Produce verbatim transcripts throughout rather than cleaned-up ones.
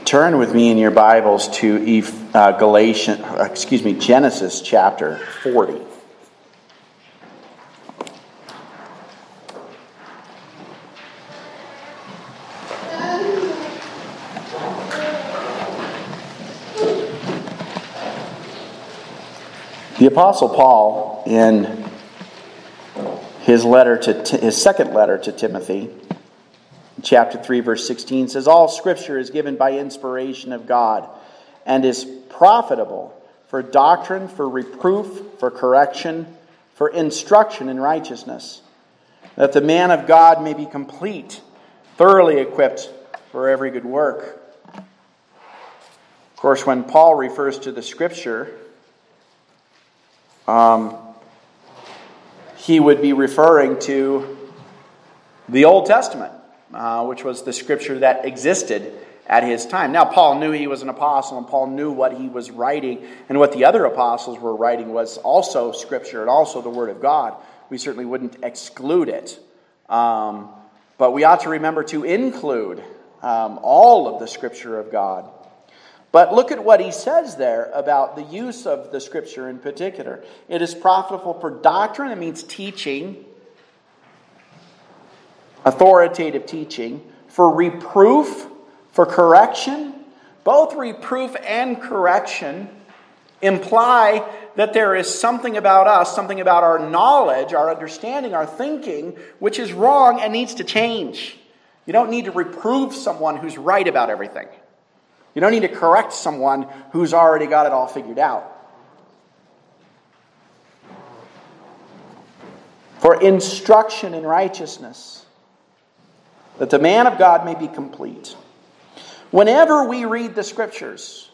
Turn with me in your Bibles to uh, Galatians, excuse me, Genesis chapter forty. The Apostle Paul, in his letter to his second letter to Timothy, chapter three, verse sixteen, says, "All Scripture is given by inspiration of God and is profitable for doctrine, for reproof, for correction, for instruction in righteousness, that the man of God may be complete, thoroughly equipped for every good work." Of course, when Paul refers to the Scripture, um, he would be referring to the Old Testament. Uh, which was the scripture that existed at his time. Now, Paul knew he was an apostle, and Paul knew what he was writing, and what the other apostles were writing was also scripture and also the Word of God. We certainly wouldn't exclude it. Um, but we ought to remember to include um, all of the scripture of God. But look at what he says there about the use of the scripture in particular. It is profitable for doctrine, it means teaching, authoritative teaching, for reproof, for correction. Both reproof and correction imply that there is something about us, something about our knowledge, our understanding, our thinking, which is wrong and needs to change. You don't need to reprove someone who's right about everything. You don't need to correct someone who's already got it all figured out. For instruction in righteousness, that the man of God may be complete. Whenever we read the Scriptures,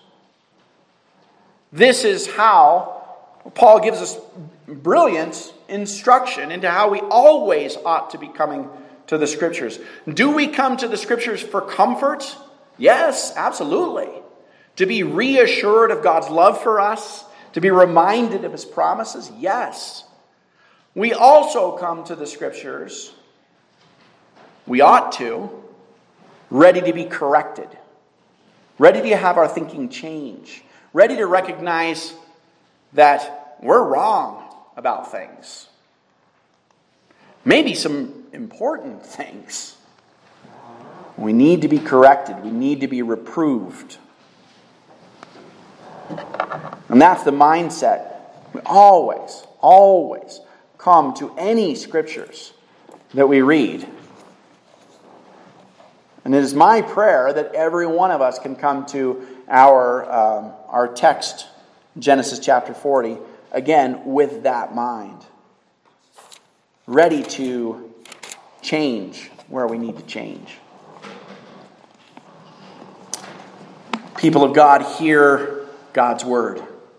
this is how Paul gives us brilliant instruction into how we always ought to be coming to the Scriptures. Do we come to the Scriptures for comfort? Yes, absolutely. To be reassured of God's love for us, to be reminded of His promises? Yes. We also come to the Scriptures, we ought to, ready to be corrected, ready to have our thinking change, ready to recognize that we're wrong about things. Maybe some important things. We need to be corrected. We need to be reproved. And that's the mindset. We always, always come to any scriptures that we read. And it is my prayer that every one of us can come to our um, our text, Genesis chapter forty, again with that mind. Ready to change where we need to change. People of God, hear God's word.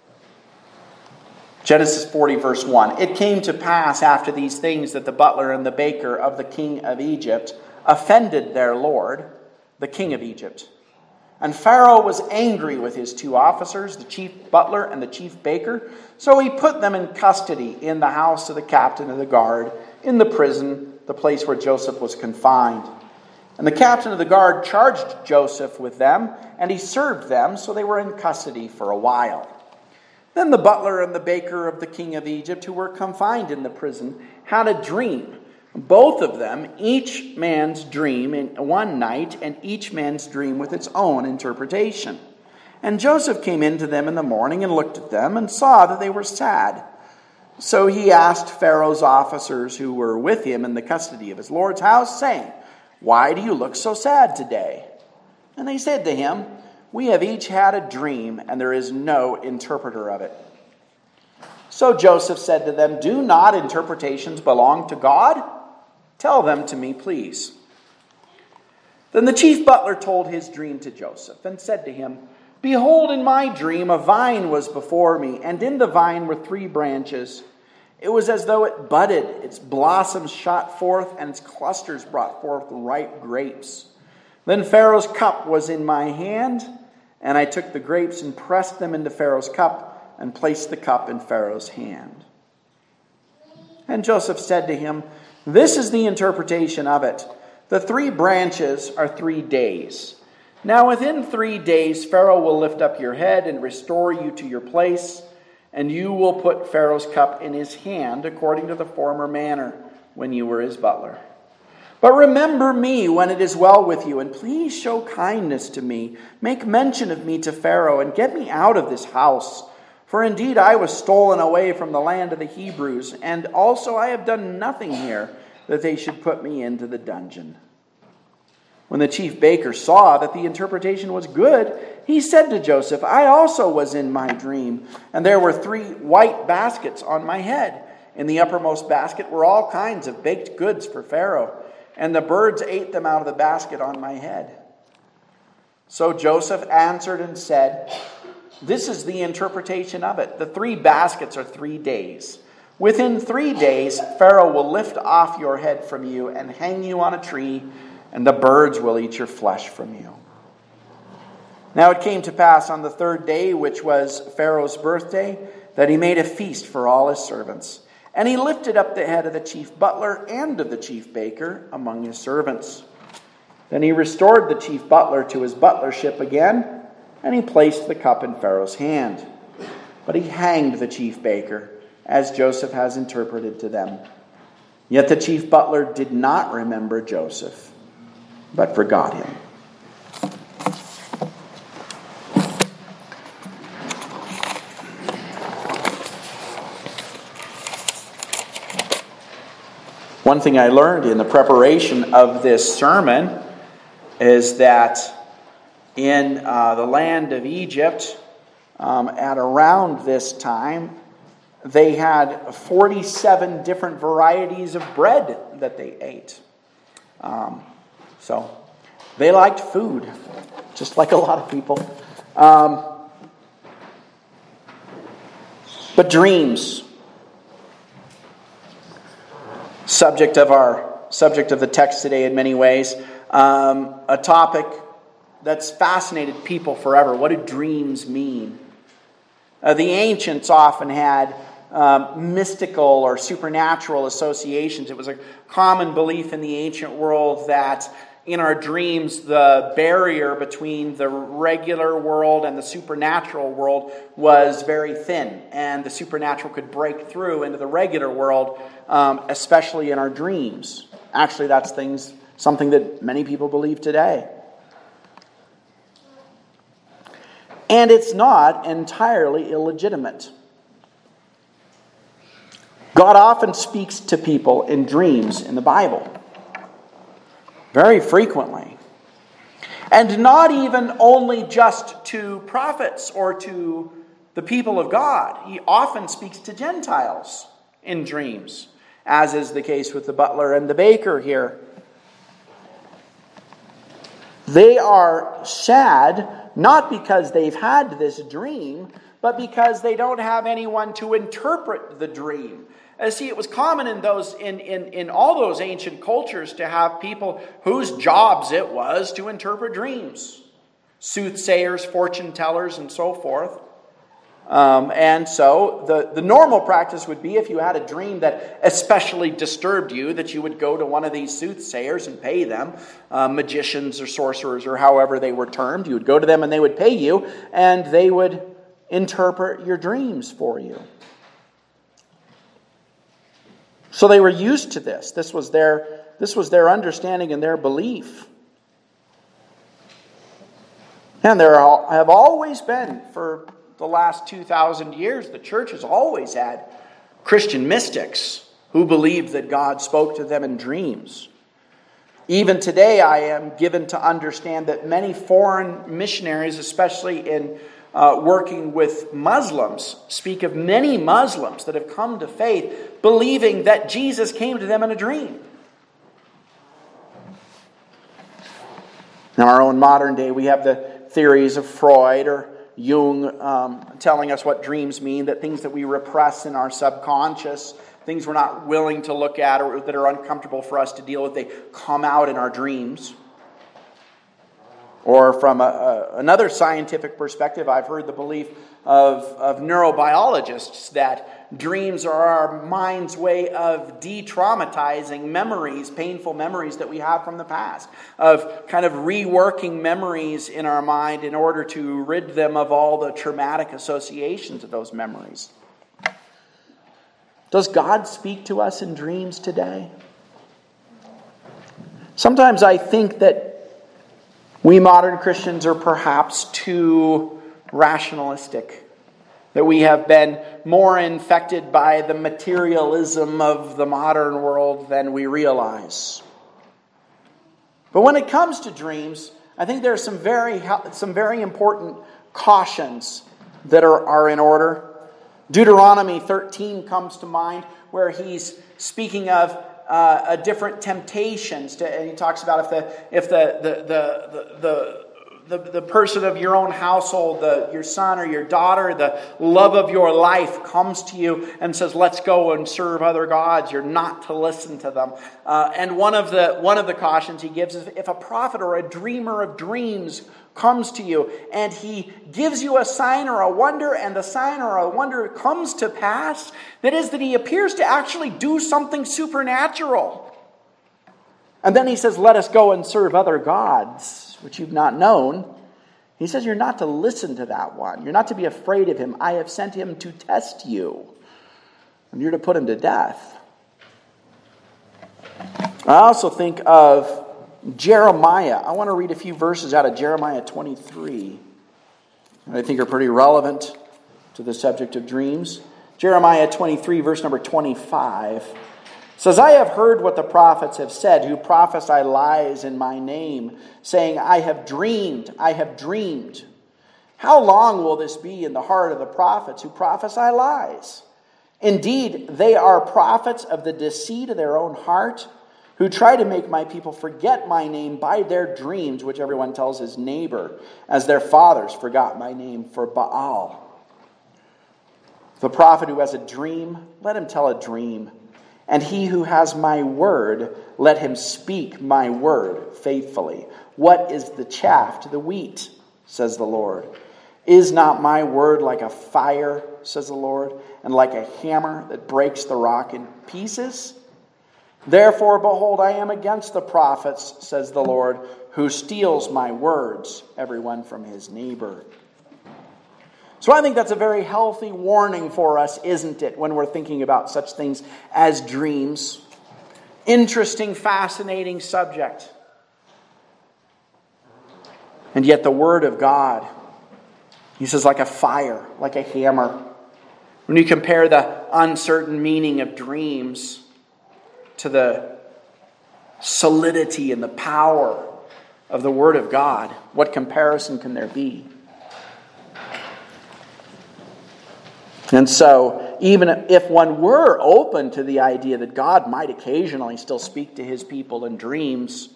Genesis forty, verse one. "It came to pass after these things that the butler and the baker of the king of Egypt offended their lord, the king of Egypt. And Pharaoh was angry with his two officers, the chief butler and the chief baker. So he put them in custody in the house of the captain of the guard, in the prison, the place where Joseph was confined. And the captain of the guard charged Joseph with them, and he served them, so they were in custody for a while. Then the butler and the baker of the king of Egypt, who were confined in the prison, had a dream. Both of them, each man's dream in one night, and each man's dream with its own interpretation. And Joseph came in to them in the morning and looked at them and saw that they were sad. So he asked Pharaoh's officers who were with him in the custody of his lord's house, saying, 'Why do you look so sad today?' And they said to him, 'We have each had a dream, and there is no interpreter of it.' So Joseph said to them, 'Do not interpretations belong to God? Tell them to me, please.' Then the chief butler told his dream to Joseph and said to him, 'Behold, in my dream a vine was before me, and in the vine were three branches. It was as though it budded, its blossoms shot forth, and its clusters brought forth ripe grapes. Then Pharaoh's cup was in my hand, and I took the grapes and pressed them into Pharaoh's cup and placed the cup in Pharaoh's hand.' And Joseph said to him, 'This is the interpretation of it. The three branches are three days. Now within three days Pharaoh will lift up your head and restore you to your place, and you will put Pharaoh's cup in his hand according to the former manner when you were his butler. But remember me when it is well with you, and please show kindness to me. Make mention of me to Pharaoh, and get me out of this house. For indeed I was stolen away from the land of the Hebrews, and also I have done nothing here that they should put me into the dungeon." When the chief baker saw that the interpretation was good, he said to Joseph, "I also was in my dream, and there were three white baskets on my head. In the uppermost basket were all kinds of baked goods for Pharaoh, and the birds ate them out of the basket on my head." So Joseph answered and said, "This is the interpretation of it. The three baskets are three days. Within three days, Pharaoh will lift off your head from you and hang you on a tree, and the birds will eat your flesh from you." Now it came to pass on the third day, which was Pharaoh's birthday, that he made a feast for all his servants. And he lifted up the head of the chief butler and of the chief baker among his servants. Then he restored the chief butler to his butlership again, and he placed the cup in Pharaoh's hand. But he hanged the chief baker, as Joseph has interpreted to them. Yet the chief butler did not remember Joseph, but forgot him. One thing I learned in the preparation of this sermon is that in uh, the land of Egypt, um, at around this time, they had forty-seven different varieties of bread that they ate. Um, so they liked food, just like a lot of people. Um, but dreams. Subject of our subject of the text today in many ways. Um, a topic that's fascinated people forever. What do dreams mean? Uh, the ancients often had um, mystical or supernatural associations. It was a common belief in the ancient world that in our dreams, the barrier between the regular world and the supernatural world was very thin, and the supernatural could break through into the regular world, um, especially in our dreams. Actually, that's things something that many people believe today. And it's not entirely illegitimate. God often speaks to people in dreams in the Bible. Very frequently. And not even only just to prophets or to the people of God. He often speaks to Gentiles in dreams, as is the case with the butler and the baker here. They are sad, not because they've had this dream, but because they don't have anyone to interpret the dream. Uh, see, it was common in those in, in, in all those ancient cultures to have people whose jobs it was to interpret dreams. Soothsayers, fortune tellers, and so forth. Um, and so the, the normal practice would be, if you had a dream that especially disturbed you, that you would go to one of these soothsayers and pay them, uh, magicians or sorcerers or however they were termed. You would go to them and they would pay you, and they would interpret your dreams for you. So they were used to this. This was their, this was their understanding and their belief. And there are, have always been, for the last two thousand years, the church has always had Christian mystics who believed that God spoke to them in dreams. Even today, I am given to understand that many foreign missionaries, especially in Uh, working with Muslims, speak of many Muslims that have come to faith believing that Jesus came to them in a dream. In our own modern day, we have the theories of Freud or Jung um, telling us what dreams mean, that things that we repress in our subconscious, things we're not willing to look at or that are uncomfortable for us to deal with, they come out in our dreams. Or from a, a, another scientific perspective, I've heard the belief of, of neurobiologists that dreams are our mind's way of de-traumatizing memories, painful memories that we have from the past, of kind of reworking memories in our mind in order to rid them of all the traumatic associations of those memories. Does God speak to us in dreams today? Sometimes I think that we modern Christians are perhaps too rationalistic, that we have been more infected by the materialism of the modern world than we realize. But when it comes to dreams, I think there are some very, some very important cautions that are, are in order. Deuteronomy thirteen comes to mind, where he's speaking of uh, a different temptations. To, and he talks about if the if the the the the, the, the, the person of your own household, the, your son or your daughter, the love of your life comes to you and says, "Let's go and serve other gods," you're not to listen to them. Uh, and one of the one of the cautions he gives is if a prophet or a dreamer of dreams comes to you and he gives you a sign or a wonder, and the sign or a wonder comes to pass, that is, that he appears to actually do something supernatural. And then he says, "Let us go and serve other gods, which you've not known." He says you're not to listen to that one. You're not to be afraid of him. I have sent him to test you. And you're to put him to death. I also think of Jeremiah. I want to read a few verses out of Jeremiah twenty-three that I think are pretty relevant to the subject of dreams. Jeremiah twenty-three, verse number twenty-five says, "I have heard what the prophets have said, who prophesy lies in my name, saying, 'I have dreamed, I have dreamed.' How long will this be in the heart of the prophets who prophesy lies? Indeed, they are prophets of the deceit of their own heart, who try to make my people forget my name by their dreams," which everyone tells his neighbor, "as their fathers forgot my name for Baal." The prophet who has a dream, let him tell a dream. And he who has my word, let him speak my word faithfully. What is the chaff to the wheat, says the Lord? Is not my word like a fire, says the Lord, and like a hammer that breaks the rock in pieces? Therefore, behold, I am against the prophets, says the Lord, who steals my words, everyone from his neighbor. So I think that's a very healthy warning for us, isn't it, when we're thinking about such things as dreams? Interesting, fascinating subject. And yet the Word of God, he says, like a fire, like a hammer. When you compare the uncertain meaning of dreams to the solidity and the power of the Word of God, what comparison can there be? And so, even if one were open to the idea that God might occasionally still speak to his people in dreams,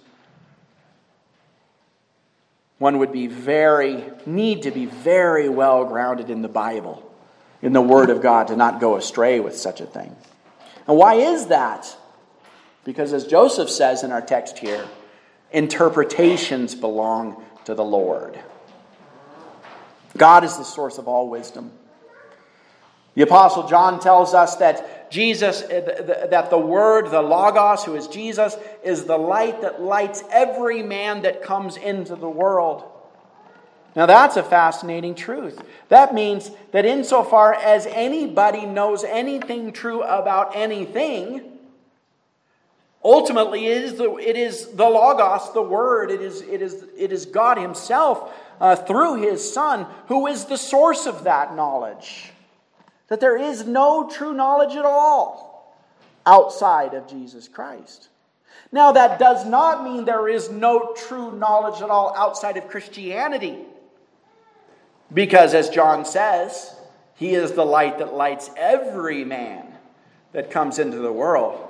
one would be very, need to be very well grounded in the Bible, in the Word of God, to not go astray with such a thing. And why is that? Because as Joseph says in our text here, interpretations belong to the Lord. God is the source of all wisdom. The Apostle John tells us that Jesus, that the Word, the Logos, who is Jesus, is the light that lights every man that comes into the world. Now that's a fascinating truth. That means that insofar as anybody knows anything true about anything, ultimately it is the, it is the Logos, the Word, it is, it is, it is God himself uh, through his Son who is the source of that knowledge. That there is no true knowledge at all outside of Jesus Christ. Now that does not mean there is no true knowledge at all outside of Christianity. Because as John says, he is the light that lights every man that comes into the world.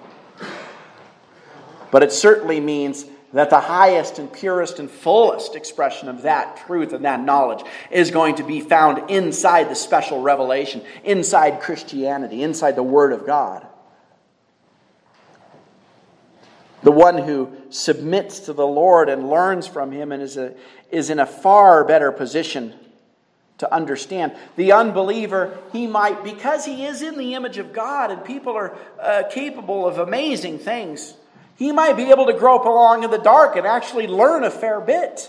But it certainly means that the highest and purest and fullest expression of that truth and that knowledge is going to be found inside the special revelation, inside Christianity, inside the Word of God. The one who submits to the Lord and learns from him and is, a, is in a far better position to understand. The unbeliever, he might, because he is in the image of God and people are uh, capable of amazing things, he might be able to grope along in the dark and actually learn a fair bit.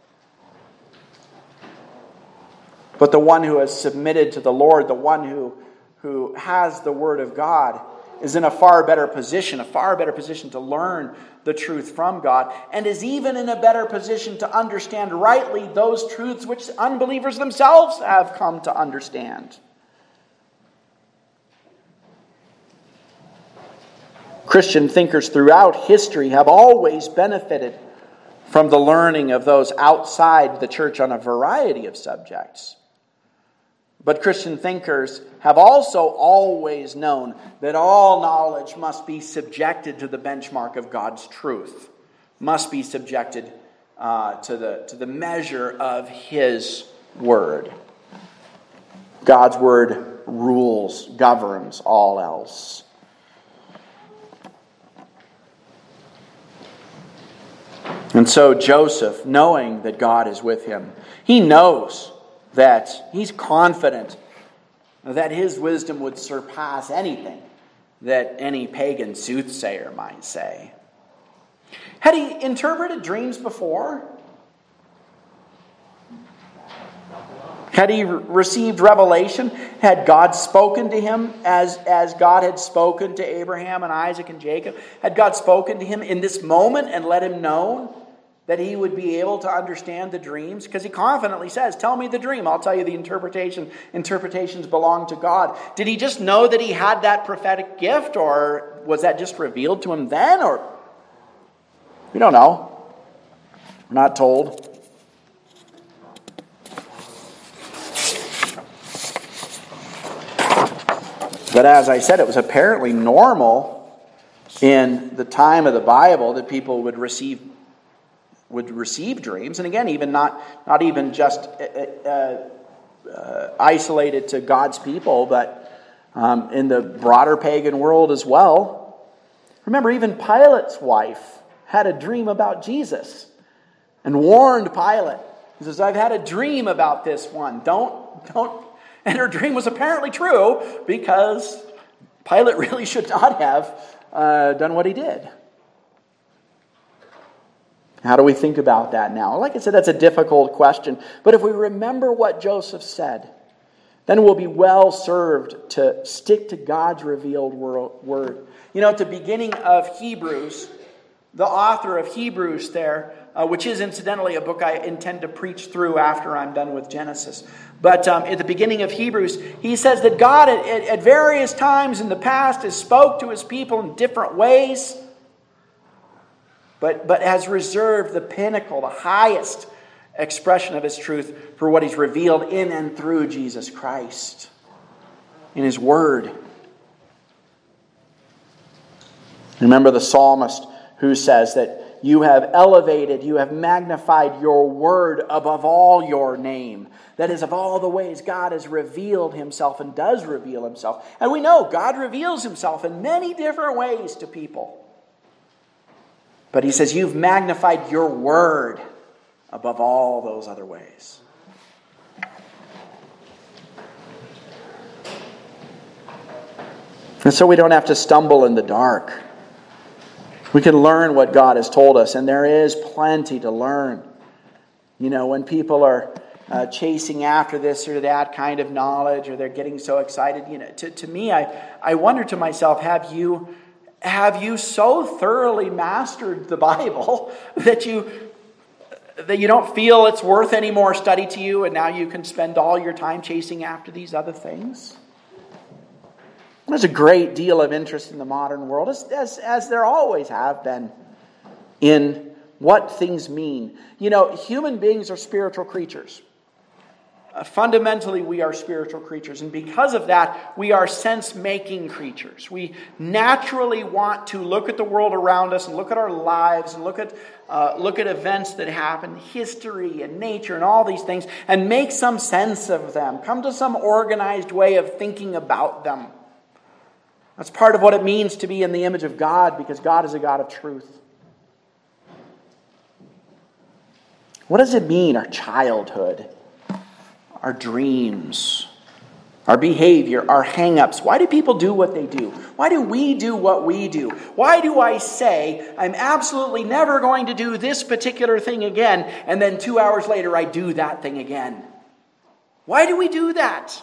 But the one who has submitted to the Lord, the one who, who has the Word of God, is in a far better position, a far better position to learn the truth from God, and is even in a better position to understand rightly those truths which unbelievers themselves have come to understand. Christian thinkers throughout history have always benefited from the learning of those outside the church on a variety of subjects. But Christian thinkers have also always known that all knowledge must be subjected to the benchmark of God's truth, must be subjected uh, to the, to the measure of His Word. God's Word rules, governs all else. And so Joseph, knowing that God is with him, he knows that he's confident that his wisdom would surpass anything that any pagan soothsayer might say. Had he interpreted dreams before? Had he received revelation? Had God spoken to him as, as God had spoken to Abraham and Isaac and Jacob? Had God spoken to him in this moment and let him know that he would be able to understand the dreams? Because he confidently says, tell me the dream, I'll tell you the interpretation. Interpretations belong to God. Did he just know that he had that prophetic gift, or was that just revealed to him then? Or we don't know. We're not told. But as I said, it was apparently normal in the time of the Bible that people would receive would receive dreams, and again, even not not even just uh, uh, isolated to God's people, but um, in the broader pagan world as well. Remember, even Pilate's wife had a dream about Jesus and warned Pilate. He says, "I've had a dream about this one. Don't don't." And her dream was apparently true because Pilate really should not have uh, done what he did. How do we think about that now? Like I said, that's a difficult question. But if we remember what Joseph said, then we'll be well served to stick to God's revealed word. You know, at the beginning of Hebrews, the author of Hebrews there, uh, which is incidentally a book I intend to preach through after I'm done with Genesis. But um, at the beginning of Hebrews, he says that God at, at various times in the past has spoke to His people in different ways. But, but has reserved the pinnacle, the highest expression of His truth for what He's revealed in and through Jesus Christ, in His Word. Remember the psalmist who says that you have elevated, you have magnified your Word above all your name. That is, of all the ways God has revealed Himself and does reveal Himself. And we know God reveals Himself in many different ways to people. But he says, you've magnified your word above all those other ways. And so we don't have to stumble in the dark. We can learn what God has told us, and there is plenty to learn. You know, when people are uh, chasing after this or that kind of knowledge, or they're getting so excited, you know, to, to me, I, I wonder to myself, have you... Have you so thoroughly mastered the Bible that you that you don't feel it's worth any more study to you, and now you can spend all your time chasing after these other things? There's a great deal of interest in the modern world, as, as, as there always have been, in what things mean. You know, human beings are spiritual creatures. Uh, fundamentally, we are spiritual creatures, and because of that, we are sense-making creatures. We naturally want to look at the world around us and look at our lives and look at uh, look at events that happen, history and nature and all these things, and make some sense of them. Come to some organized way of thinking about them. That's part of what it means to be in the image of God, because God is a God of truth. What does it mean, our childhood? our dreams, our behavior, our hang-ups. Why do people do what they do? Why do we do what we do? Why do I say, I'm absolutely never going to do this particular thing again, and then two hours later I do that thing again? Why do we do that?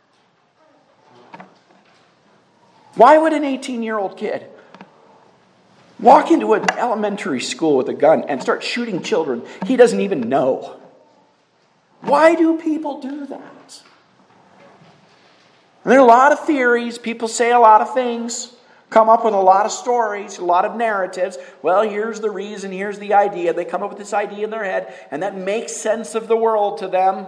Why would an eighteen-year-old kid walk into an elementary school with a gun and start shooting children he doesn't even know? Why do people do that? And there are a lot of theories. People say a lot of things, come up with a lot of stories, a lot of narratives. Well, here's the reason, here's the idea. They come up with this idea in their head, and that makes sense of the world to them.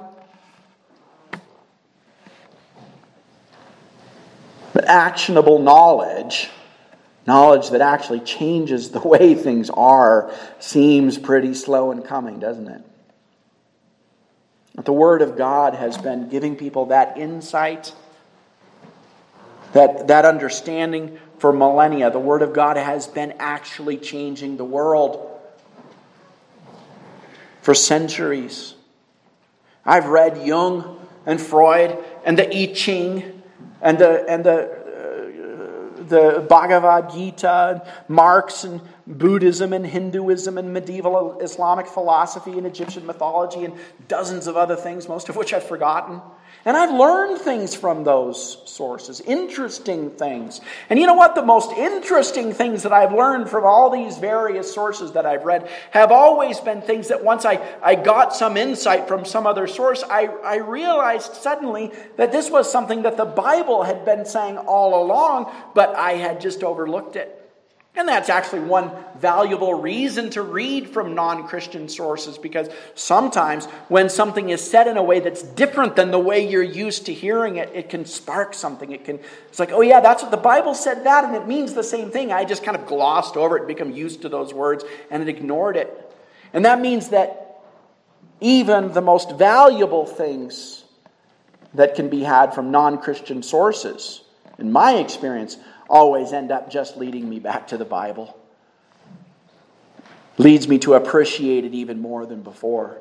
But actionable knowledge, knowledge that actually changes the way things are, seems pretty slow in coming, doesn't it? But the Word of God has been giving people that insight, that, that understanding for millennia. The Word of God has been actually changing the world for centuries. I've read Jung and Freud and the I Ching and the and the uh, the Bhagavad Gita, and Marx and Buddhism and Hinduism and medieval Islamic philosophy and Egyptian mythology and dozens of other things, most of which I've forgotten. And I've learned things from those sources, interesting things. And you know what? The most interesting things that I've learned from all these various sources that I've read have always been things that once I, I got some insight from some other source, I, I realized suddenly that this was something that the Bible had been saying all along, but I had just overlooked it. And that's actually one valuable reason to read from non-Christian sources, because sometimes when something is said in a way that's different than the way you're used to hearing it, it can spark something. It can, it's like, oh yeah, that's what the Bible said that, and it means the same thing. I just kind of glossed over it, become used to those words, and it ignored it. And that means that even the most valuable things that can be had from non-Christian sources, in my experience, always end up just leading me back to the Bible. Leads me to appreciate it even more than before.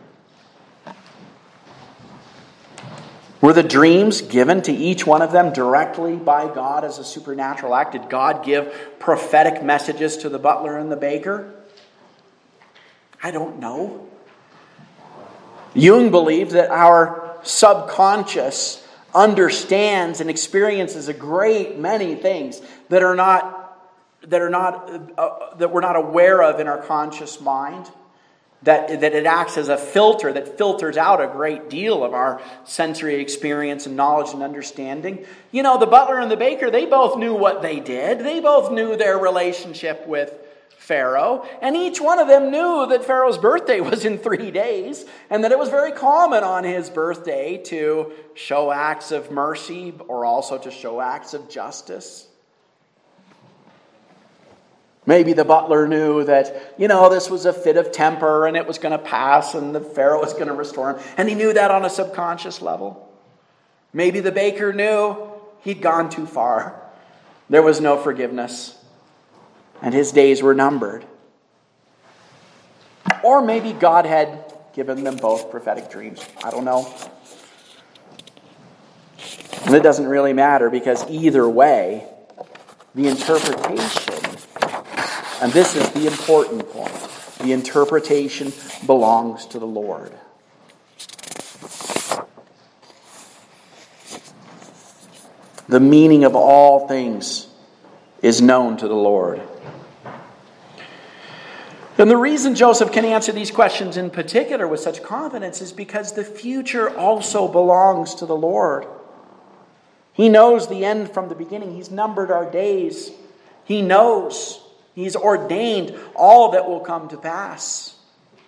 Were the dreams given to each one of them directly by God as a supernatural act? Did God give prophetic messages to the butler and the baker? I don't know. Jung believed that our subconscious understands and experiences a great many things that are not that are not uh, that we're not aware of in our conscious mind. That that it acts as a filter that filters out a great deal of our sensory experience and knowledge and understanding. You know, the butler and the baker, they both knew what they did. They both knew their relationship with Pharaoh, and each one of them knew that Pharaoh's birthday was in three days, and that it was very common on his birthday to show acts of mercy or also to show acts of justice. Maybe the butler knew that, you know, this was a fit of temper and it was going to pass and the Pharaoh was going to restore him, and he knew that on a subconscious level. Maybe the baker knew he'd gone too far. There was no forgiveness. And his days were numbered. Or maybe God had given them both prophetic dreams. I don't know. And it doesn't really matter, because either way, the interpretation, and this is the important point, the interpretation belongs to the Lord. The meaning of all things is known to the Lord. And the reason Joseph can answer these questions in particular with such confidence is because the future also belongs to the Lord. He knows the end from the beginning. He's numbered our days. He knows. He's ordained all that will come to pass.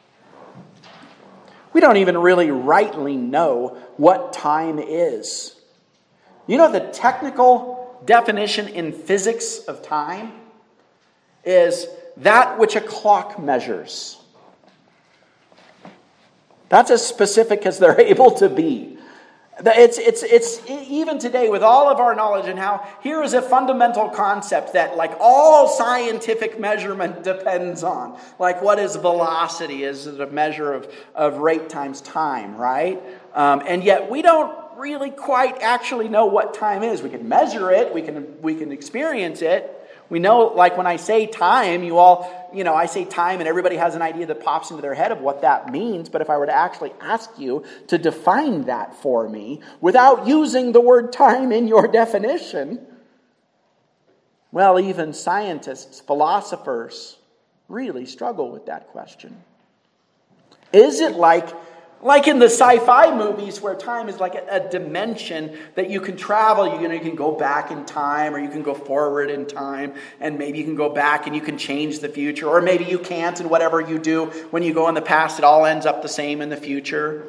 We don't even really rightly know what time is. You know, the technical definition in physics of time is that which a clock measures. That's as specific as they're able to be. It's, it's, it's even today with all of our knowledge and how here is a fundamental concept that like all scientific measurement depends on. Like what is velocity? Is it a measure of, of rate times time, right? Um, and yet we don't really quite actually know what time is. We can measure it. We can, we can experience it. We know, like when I say time, you all, you know, I say time and everybody has an idea that pops into their head of what that means. But if I were to actually ask you to define that for me without using the word time in your definition, well, even scientists, philosophers really struggle with that question. Is it like Like in the sci-fi movies where time is like a, a dimension that you can travel, you, you know, you can go back in time or you can go forward in time and maybe you can go back and you can change the future or maybe you can't, and whatever you do when you go in the past, it all ends up the same in the future?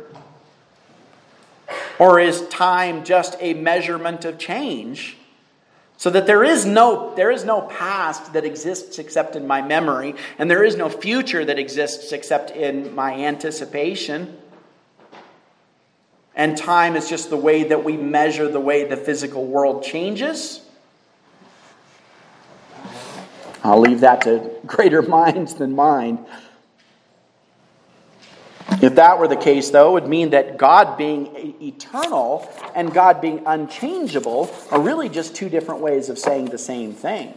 Or is time just a measurement of change so that there is no there is no past that exists except in my memory and there is no future that exists except in my anticipation? And time is just the way that we measure the way the physical world changes? I'll leave that to greater minds than mine. If that were the case, though, it would mean that God being eternal and God being unchangeable are really just two different ways of saying the same thing.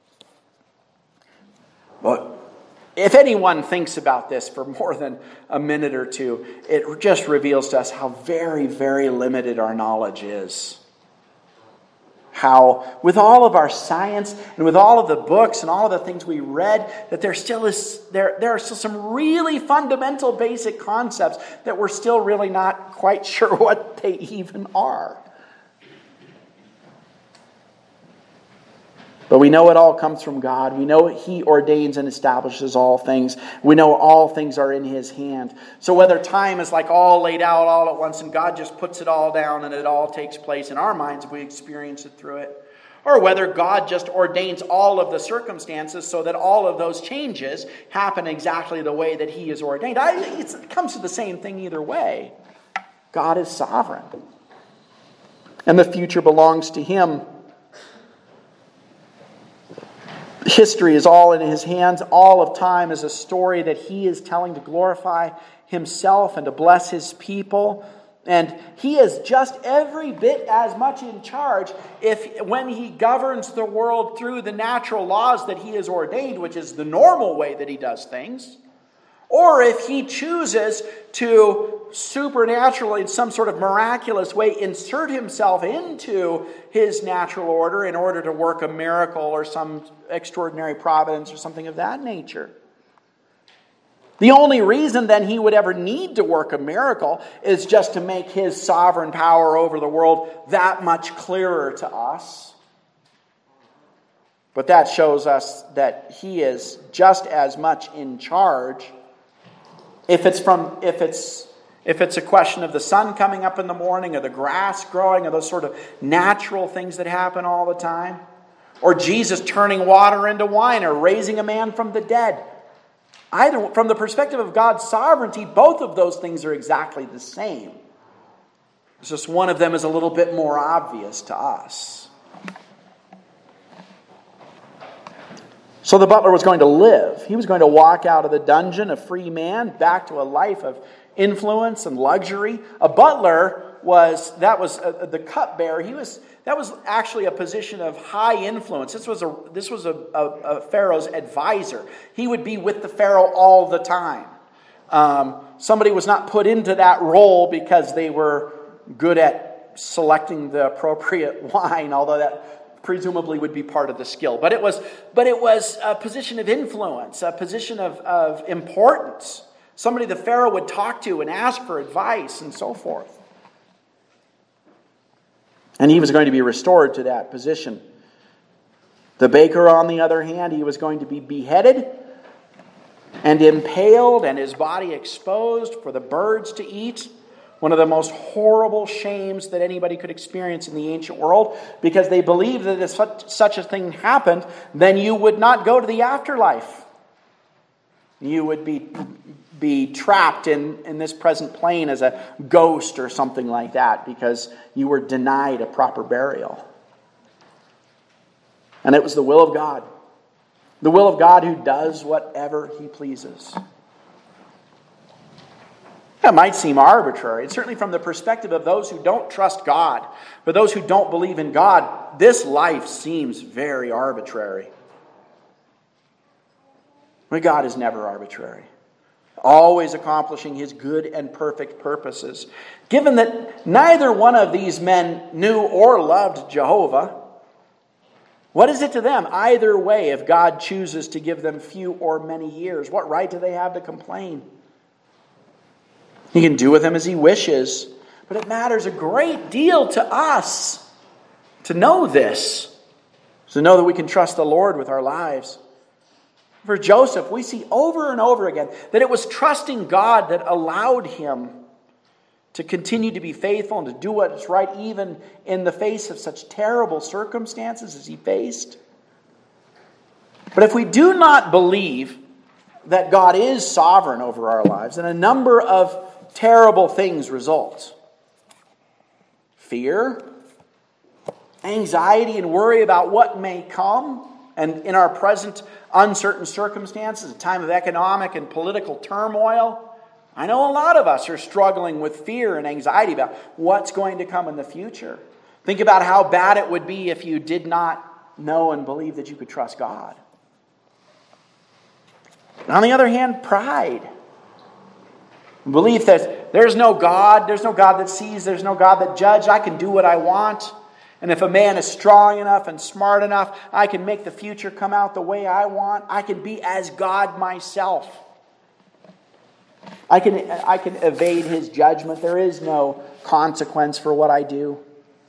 But if anyone thinks about this for more than a minute or two, it just reveals to us how very, very limited our knowledge is. How, with all of our science and with all of the books and all of the things we read, that there still is there, there are still some really fundamental basic concepts that we're still really not quite sure what they even are. But we know it all comes from God. We know He ordains and establishes all things. We know all things are in His hand. So whether time is like all laid out all at once and God just puts it all down and it all takes place in our minds if we experience it through it, or whether God just ordains all of the circumstances so that all of those changes happen exactly the way that He has ordained. I, it's, it comes to the same thing either way. God is sovereign. And the future belongs to Him. History is all in His hands. All of time is a story that He is telling to glorify Himself and to bless His people. And He is just every bit as much in charge if when He governs the world through the natural laws that He has ordained, which is the normal way that He does things, or if He chooses to supernaturally, in some sort of miraculous way, insert Himself into His natural order in order to work a miracle or some extraordinary providence or something of that nature. The only reason then He would ever need to work a miracle is just to make His sovereign power over the world that much clearer to us. But that shows us that He is just as much in charge. If it's from, if it's, if it's a question of the sun coming up in the morning, or the grass growing, or those sort of natural things that happen all the time, or Jesus turning water into wine, or raising a man from the dead, either from the perspective of God's sovereignty, both of those things are exactly the same. It's just one of them is a little bit more obvious to us. So the butler was going to live. He was going to walk out of the dungeon a free man, back to a life of influence and luxury. A butler was, that was uh, the cupbearer. He was, that was actually a position of high influence. This was a, this was a, a, a Pharaoh's advisor. He would be with the Pharaoh all the time. Um, somebody was not put into that role because they were good at selecting the appropriate wine, although that presumably would be part of the skill. But it was, but it was a position of influence, a position of, of importance. Somebody the Pharaoh would talk to and ask for advice and so forth. And he was going to be restored to that position. The baker, on the other hand, he was going to be beheaded and impaled and his body exposed for the birds to eat. One of the most horrible shames that anybody could experience in the ancient world, because they believed that if such, such a thing happened, then you would not go to the afterlife. You would be be trapped in, in this present plane as a ghost or something like that because you were denied a proper burial. And it was the will of God. The will of God who does whatever he pleases. That might seem arbitrary. And certainly from the perspective of those who don't trust God, for those who don't believe in God, this life seems very arbitrary. But God is never arbitrary, always accomplishing his good and perfect purposes. Given that neither one of these men knew or loved Jehovah, what is it to them either way if God chooses to give them few or many years? What right do they have to complain? He can do with them as he wishes, but it matters a great deal to us to know this, to know that we can trust the Lord with our lives. For Joseph, we see over and over again that it was trusting God that allowed him to continue to be faithful and to do what is right even in the face of such terrible circumstances as he faced. But if we do not believe that God is sovereign over our lives, then a number of terrible things result. Fear, anxiety and worry about what may come, and in our present uncertain circumstances, a time of economic and political turmoil, I know a lot of us are struggling with fear and anxiety about what's going to come in the future. Think about how bad it would be if you did not know and believe that you could trust God. And on the other hand, pride. Belief that there's no God, there's no God that sees, there's no God that judges, I can do what I want. And if a man is strong enough and smart enough, I can make the future come out the way I want. I can be as God myself. I can, I can evade his judgment. There is no consequence for what I do.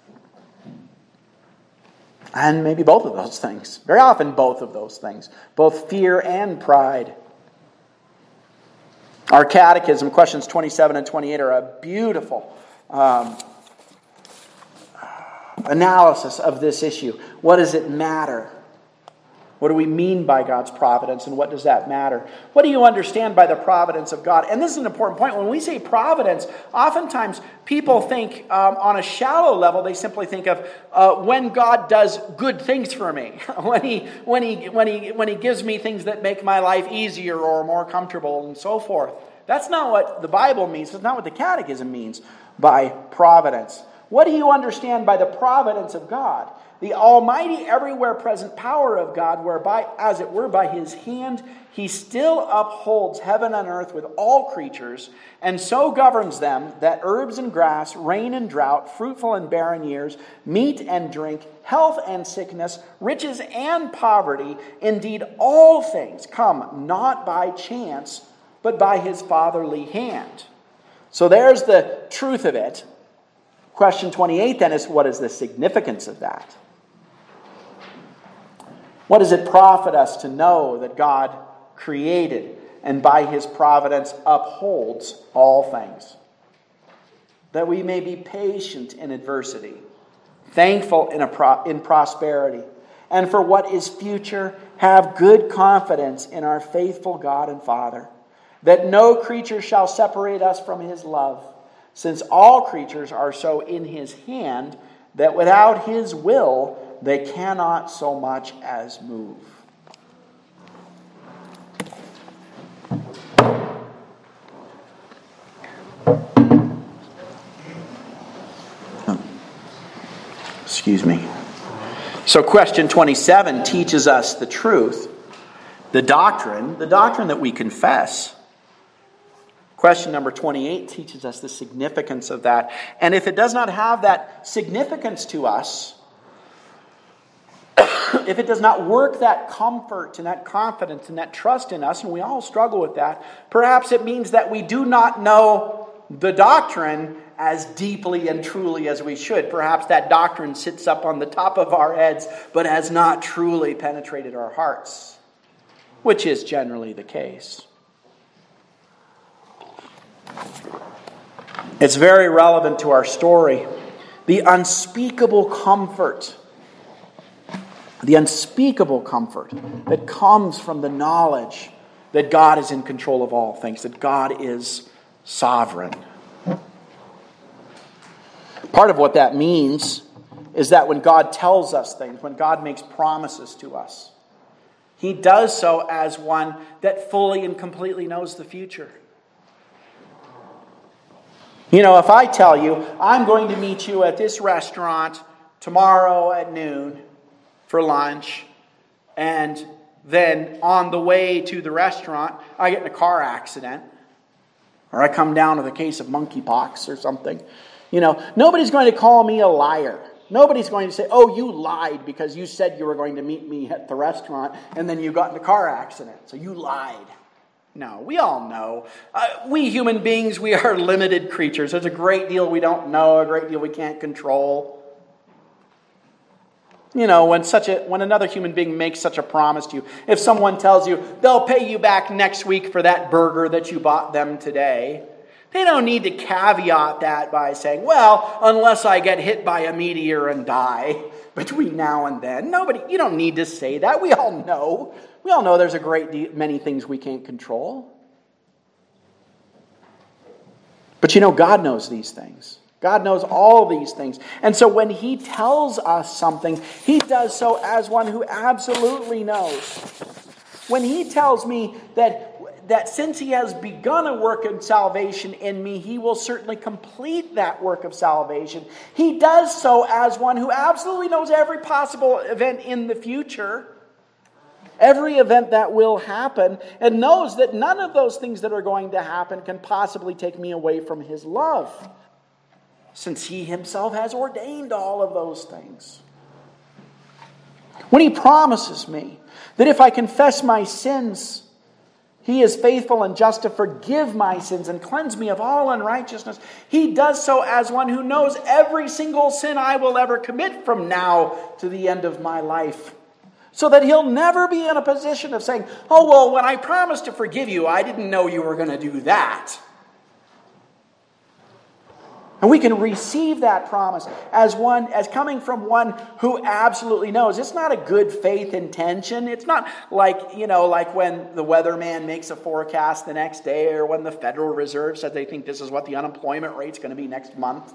And maybe both of those things. Very often both of those things. Both fear and pride. Our catechism, questions twenty-seven and twenty-eight, are a beautiful um, analysis of this issue. What does it matter? What do we mean by God's providence, and what does that matter? What do you understand by the providence of God? And this is an important point. When we say providence, oftentimes people think um, on a shallow level, they simply think of uh, when God does good things for me, when he when he when he when he gives me things that make my life easier or more comfortable, and so forth. That's not what the Bible means. That's not what the Catechism means by providence. What do you understand by the providence of God? The almighty, everywhere present power of God, whereby, as it were, by his hand, he still upholds heaven and earth with all creatures, and so governs them that herbs and grass, rain and drought, fruitful and barren years, meat and drink, health and sickness, riches and poverty, indeed all things come not by chance, but by his fatherly hand. So there's the truth of it. Question twenty-eight then is, what is the significance of that? What does it profit us to know that God created and by his providence upholds all things? That we may be patient in adversity, thankful in, a pro- in prosperity, and for what is future, have good confidence in our faithful God and Father, that no creature shall separate us from his love, since all creatures are so in his hand that without his will they cannot so much as move. Excuse me. So question twenty-seven teaches us the truth, the doctrine, the doctrine that we confess. Question number twenty-eight teaches us the significance of that. And if it does not have that significance to us, if it does not work that comfort and that confidence and that trust in us, and we all struggle with that, perhaps it means that we do not know the doctrine as deeply and truly as we should. Perhaps that doctrine sits up on the top of our heads, but has not truly penetrated our hearts, which is generally the case. It's very relevant to our story. The unspeakable comfort, the unspeakable comfort that comes from the knowledge that God is in control of all things, that God is sovereign. Part of what that means is that when God tells us things, when God makes promises to us, He does so as one that fully and completely knows the future. You know, if I tell you, I'm going to meet you at this restaurant tomorrow at noon for lunch, and then on the way to the restaurant, I get in a car accident, or I come down with a case of monkeypox or something, you know, nobody's going to call me a liar. Nobody's going to say, oh, you lied because you said you were going to meet me at the restaurant, and then you got in a car accident, so you lied. No, we all know. Uh, we human beings, we are limited creatures. There's a great deal we don't know, a great deal we can't control. You know, when such a when another human being makes such a promise to you, if someone tells you they'll pay you back next week for that burger that you bought them today, they don't need to caveat that by saying, well, unless I get hit by a meteor and die between now and then. Nobody, you don't need to say that. We all know. We all know there's a great deal, many things we can't control. But you know, God knows these things. God knows all these things. And so when He tells us something, He does so as one who absolutely knows. When He tells me that, that since He has begun a work of salvation in me, He will certainly complete that work of salvation, He does so as one who absolutely knows every possible event in the future, every event that will happen, and knows that none of those things that are going to happen can possibly take me away from His love, since He Himself has ordained all of those things. When He promises me that if I confess my sins, He is faithful and just to forgive my sins and cleanse me of all unrighteousness, He does so as one who knows every single sin I will ever commit from now to the end of my life. So that He'll never be in a position of saying, oh, well, when I promised to forgive you, I didn't know you were going to do that. And we can receive that promise as one, as coming from one who absolutely knows. It's not a good faith intention. It's not like, you know, like when the weatherman makes a forecast the next day, or when the Federal Reserve said they think this is what the unemployment rate's going to be next month.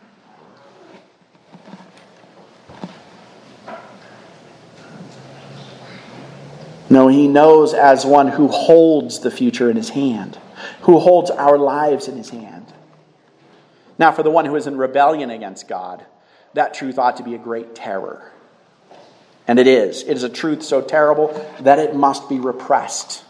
No, He knows as one who holds the future in His hand, who holds our lives in His hand. Now, for the one who is in rebellion against God, that truth ought to be a great terror. And it is. It is a truth so terrible that it must be repressed.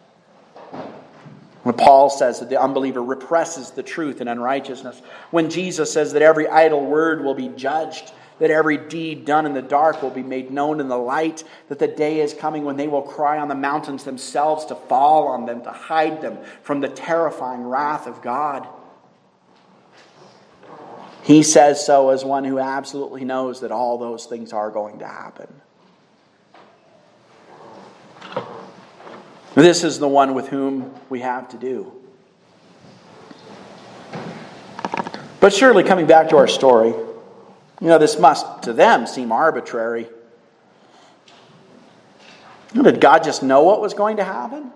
When Paul says that the unbeliever represses the truth in unrighteousness, when Jesus says that every idle word will be judged, that every deed done in the dark will be made known in the light, that the day is coming when they will cry on the mountains themselves to fall on them, to hide them from the terrifying wrath of God. He says so as one who absolutely knows that all those things are going to happen. This is the one with whom we have to do. But surely, coming back to our story, you know, this must, to them, seem arbitrary. Did God just know what was going to happen?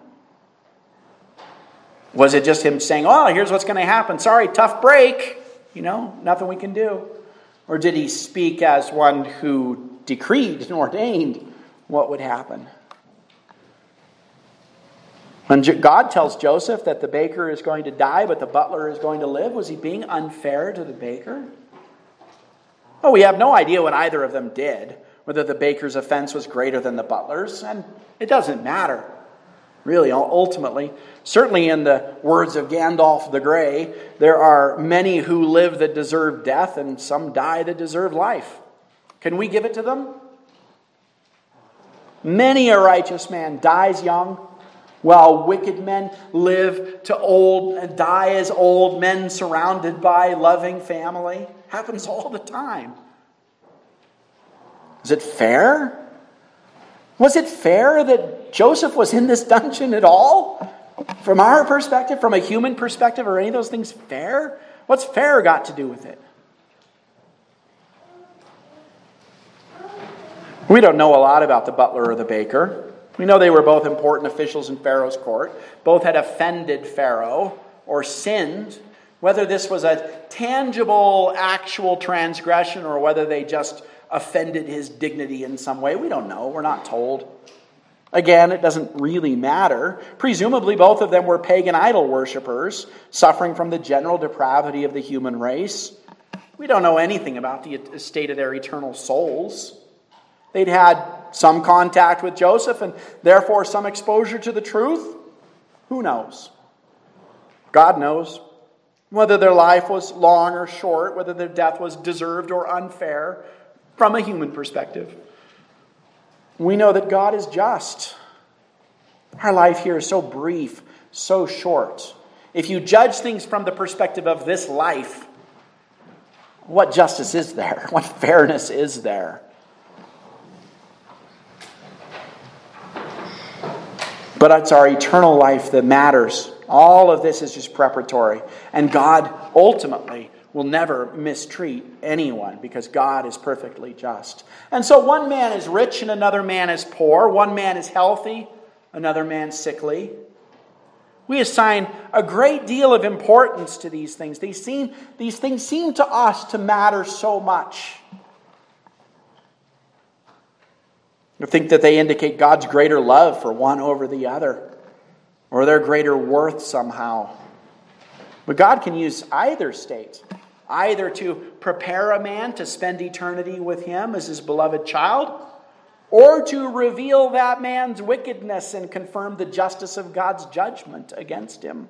Was it just Him saying, oh, here's what's going to happen. Sorry, tough break. You know, nothing we can do. Or did He speak as one who decreed and ordained what would happen? When God tells Joseph that the baker is going to die, but the butler is going to live, was He being unfair to the baker? Well, we have no idea what either of them did, whether the baker's offense was greater than the butler's, and it doesn't matter, really, ultimately. Certainly in the words of Gandalf the Grey, there are many who live that deserve death, and some die that deserve life. Can we give it to them? Many a righteous man dies young, while wicked men live to old and die as old men surrounded by loving family. Happens all the time. Is it fair? Was it fair that Joseph was in this dungeon at all? From our perspective, from a human perspective, are any of those things fair? What's fair got to do with it? We don't know a lot about the butler or the baker. We know they were both important officials in Pharaoh's court. Both had offended Pharaoh or sinned. Whether this was a tangible, actual transgression or whether they just offended his dignity in some way, we don't know. We're not told. Again, it doesn't really matter. Presumably, both of them were pagan idol worshippers, suffering from the general depravity of the human race. We don't know anything about the state of their eternal souls. They'd had some contact with Joseph and therefore some exposure to the truth. Who knows? God knows. Whether their life was long or short, whether their death was deserved or unfair from a human perspective. We know that God is just. Our life here is so brief, so short. If you judge things from the perspective of this life, what justice is there? What fairness is there? But it's our eternal life that matters. All of this is just preparatory. And God ultimately will never mistreat anyone because God is perfectly just. And so one man is rich and another man is poor. One man is healthy, another man sickly. We assign a great deal of importance to these things. They seem, these things seem to us to matter so much. I think that they indicate God's greater love for one over the other, or their greater worth somehow. But God can use either state, either to prepare a man to spend eternity with him as his beloved child, or to reveal that man's wickedness and confirm the justice of God's judgment against him.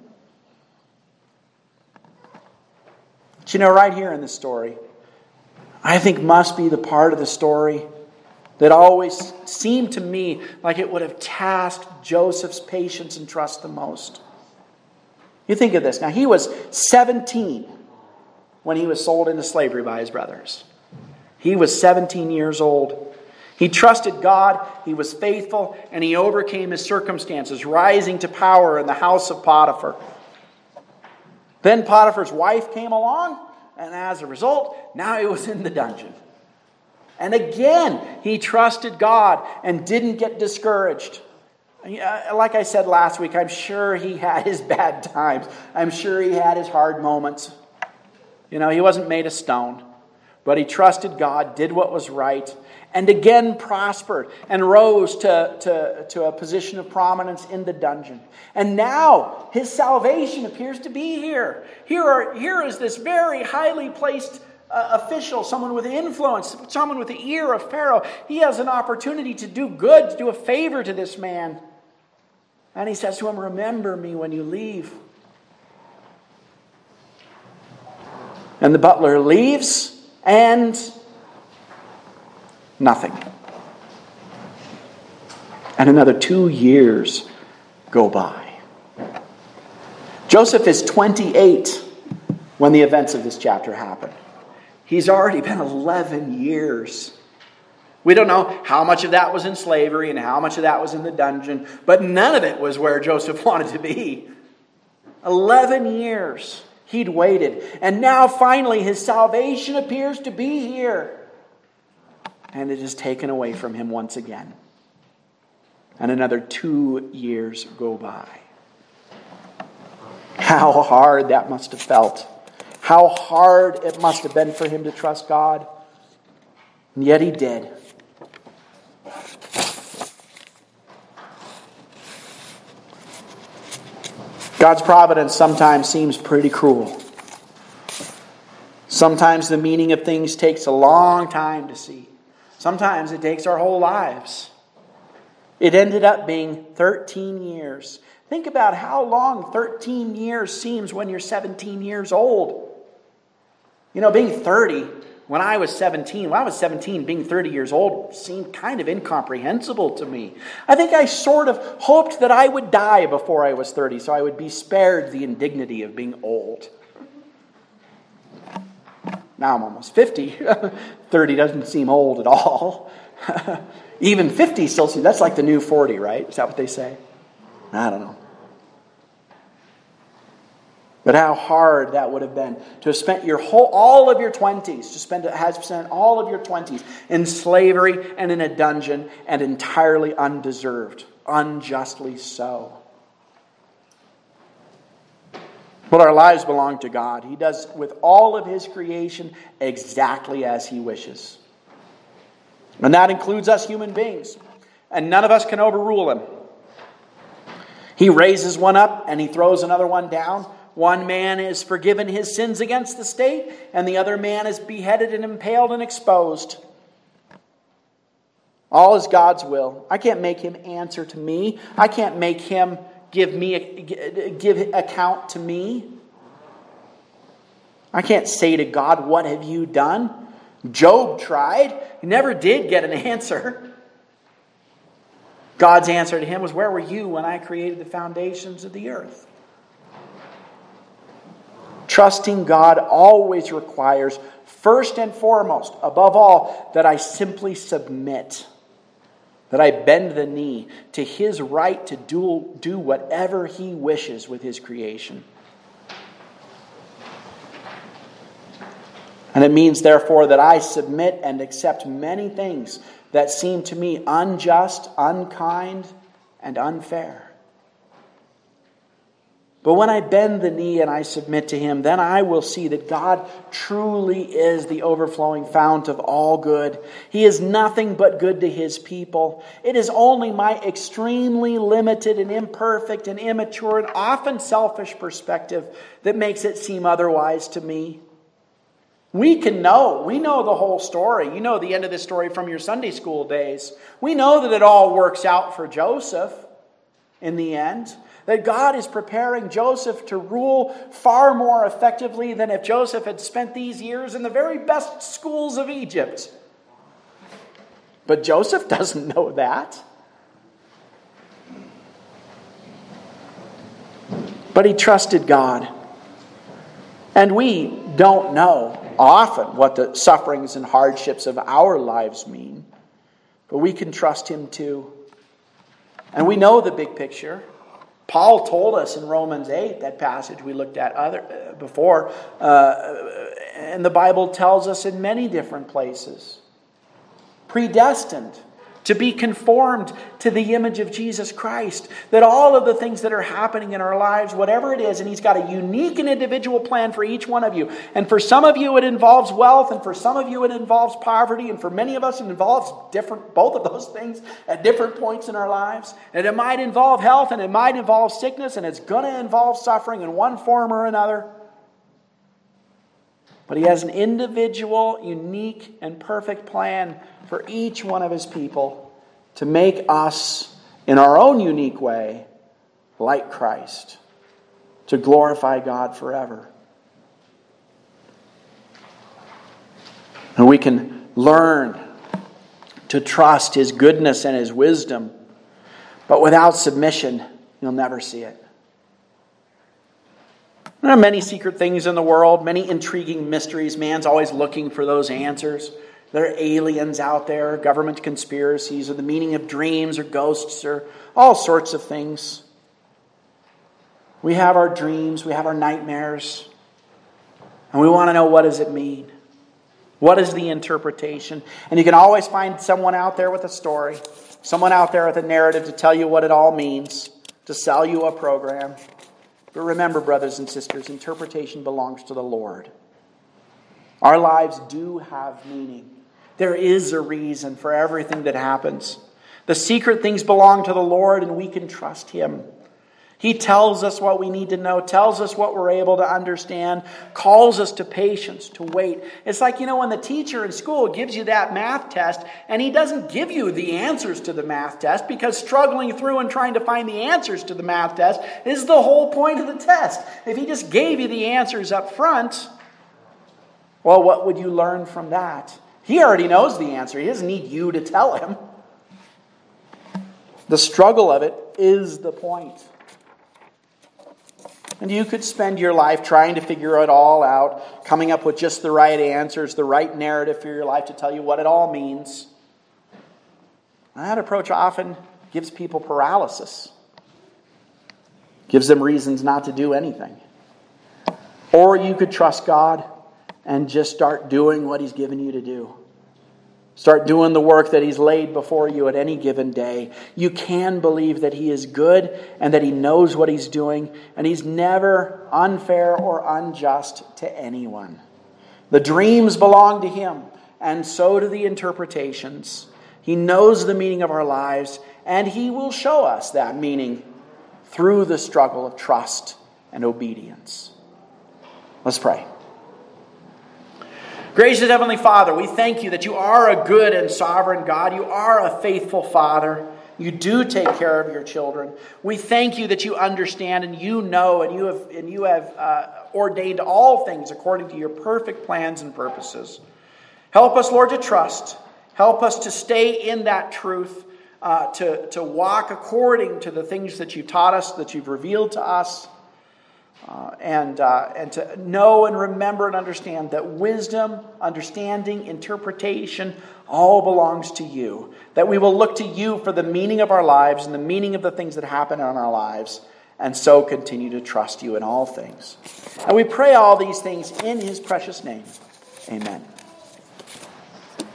But you know, right here in the story, I think must be the part of the story that always seemed to me like it would have tasked Joseph's patience and trust the most. You think of this. Now, he was seventeen when he was sold into slavery by his brothers. He was seventeen years old. He trusted God, he was faithful, and he overcame his circumstances, rising to power in the house of Potiphar. Then Potiphar's wife came along, and as a result, now he was in the dungeon. And again, he trusted God and didn't get discouraged. Like I said last week, I'm sure he had his bad times. I'm sure he had his hard moments. You know, he wasn't made of stone. But he trusted God, did what was right, and again prospered and rose to, to, to a position of prominence in the dungeon. And now his salvation appears to be here. Here, are, here is this very highly placed uh, official, someone with influence, someone with the ear of Pharaoh. He has an opportunity to do good, to do a favor to this man. And he says to him, "Remember me when you leave." And the butler leaves. And nothing. And another two years go by. Joseph is twenty-eight when the events of this chapter happen. He's already been eleven years. We don't know how much of that was in slavery and how much of that was in the dungeon, but none of it was where Joseph wanted to be. eleven years. He'd waited. And now finally his salvation appears to be here. And it is taken away from him once again. And another two years go by. How hard that must have felt. How hard it must have been for him to trust God. And yet he did. God's providence sometimes seems pretty cruel. Sometimes the meaning of things takes a long time to see. Sometimes it takes our whole lives. It ended up being thirteen years. Think about how long thirteen years seems when you're seventeen years old. You know, being thirty, when I was seventeen, when I was seventeen, being thirty years old seemed kind of incomprehensible to me. I think I sort of hoped that I would die before I was thirty, so I would be spared the indignity of being old. Now I'm almost fifty. thirty doesn't seem old at all. Even fifty still seems, that's like the new forty, right? Is that what they say? I don't know. But how hard that would have been to have spent your whole, all of your twenties, to spend, has spent all of your twenties in slavery and in a dungeon and entirely undeserved. unjustly so. But our lives belong to God. He does with all of His creation exactly as He wishes. And that includes us human beings. And none of us can overrule Him. He raises one up and He throws another one down. One man is forgiven his sins against the state, and the other man is beheaded and impaled and exposed. All is God's will. I can't make Him answer to me. I can't make Him give me give account to me. I can't say to God, "What have you done?" Job tried. He never did get an answer. God's answer to him was, "Where were you when I created the foundations of the earth?" Trusting God always requires, first and foremost, above all, that I simply submit. That I bend the knee to His right to do, do whatever He wishes with His creation. And it means, therefore, that I submit and accept many things that seem to me unjust, unkind, and unfair. But when I bend the knee and I submit to Him, then I will see that God truly is the overflowing fount of all good. He is nothing but good to His people. It is only my extremely limited and imperfect and immature and often selfish perspective that makes it seem otherwise to me. We can know. We know the whole story. You know the end of this story from your Sunday school days. We know that it all works out for Joseph in the end. That God is preparing Joseph to rule far more effectively than if Joseph had spent these years in the very best schools of Egypt. But Joseph doesn't know that. But he trusted God. And we don't know often what the sufferings and hardships of our lives mean. But we can trust Him too. And we know the big picture. Paul told us in Romans eight, that passage we looked at other uh, before, uh, and the Bible tells us in many different places. Predestined to be conformed to the image of Jesus Christ. That all of the things that are happening in our lives, whatever it is, and He's got a unique and individual plan for each one of you. And for some of you it involves wealth, and for some of you it involves poverty, and for many of us it involves different, both of those things at different points in our lives. And it might involve health, and it might involve sickness, and it's going to involve suffering in one form or another. But He has an individual, unique, and perfect plan for each one of His people to make us, in our own unique way, like Christ, to glorify God forever. And we can learn to trust His goodness and His wisdom, but without submission, you'll never see it. There are many secret things in the world, many intriguing mysteries. Man's always looking for those answers. There are aliens out there, government conspiracies, or the meaning of dreams, or ghosts, or all sorts of things. We have our dreams, we have our nightmares, and we want to know, what does it mean? What is the interpretation? And you can always find someone out there with a story, someone out there with a narrative to tell you what it all means, to sell you a program. But remember, brothers and sisters, interpretation belongs to the Lord. Our lives do have meaning. There is a reason for everything that happens. The secret things belong to the Lord, and we can trust Him. He tells us what we need to know, tells us what we're able to understand, calls us to patience, to wait. It's like, you know, when the teacher in school gives you that math test, and he doesn't give you the answers to the math test, because struggling through and trying to find the answers to the math test is the whole point of the test. If he just gave you the answers up front, well, what would you learn from that? He already knows the answer. He doesn't need you to tell him. The struggle of it is the point. And you could spend your life trying to figure it all out, coming up with just the right answers, the right narrative for your life to tell you what it all means. And that approach often gives people paralysis. Gives them reasons not to do anything. Or you could trust God and just start doing what He's given you to do. Start doing the work that He's laid before you at any given day. You can believe that He is good and that He knows what He's doing, and He's never unfair or unjust to anyone. The dreams belong to Him, and so do the interpretations. He knows the meaning of our lives, and He will show us that meaning through the struggle of trust and obedience. Let's pray. Gracious Heavenly Father, we thank You that You are a good and sovereign God. You are a faithful Father. You do take care of Your children. We thank You that You understand and You know and You have, and you have uh, ordained all things according to Your perfect plans and purposes. Help us, Lord, to trust. Help us to stay in that truth, uh, to, to walk according to the things that You taught us, that You've revealed to us. Uh, and, uh, and to know and remember and understand that wisdom, understanding, interpretation, all belongs to You. That we will look to You for the meaning of our lives and the meaning of the things that happen in our lives, and so continue to trust You in all things. And we pray all these things in His precious name. Amen.